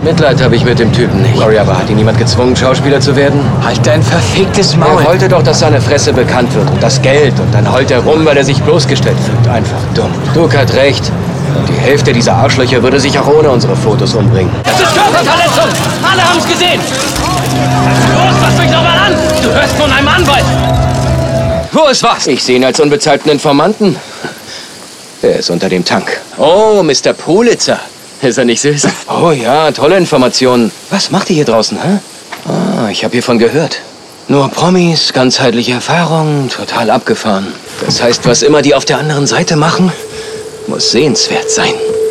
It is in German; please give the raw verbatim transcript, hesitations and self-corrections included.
Mitleid habe ich mit dem Typen nicht. Sorry, aber hat ihn niemand gezwungen, Schauspieler zu werden? Halt dein verficktes Maul. Er wollte doch, dass seine Fresse bekannt wird und das Geld. Und dann heult er rum, weil er sich bloßgestellt fühlt. Einfach dumm. Duke hat recht. Und die Hälfte dieser Arschlöcher würde sich auch ohne unsere Fotos umbringen. Das ist Körperverletzung! Alle haben es gesehen! Los, fass mich doch mal an! Du hörst von einem Anwalt! Wo ist was? Ich sehe ihn als unbezahlten Informanten. Er ist unter dem Tank. Oh, Mister Pulitzer. Ist er nicht süß? Oh ja, tolle Informationen. Was macht ihr hier draußen, hä? Ah, ich habe hiervon gehört. Nur Promis, ganzheitliche Erfahrung, total abgefahren. Das heißt, was immer die auf der anderen Seite machen, muss sehenswert sein.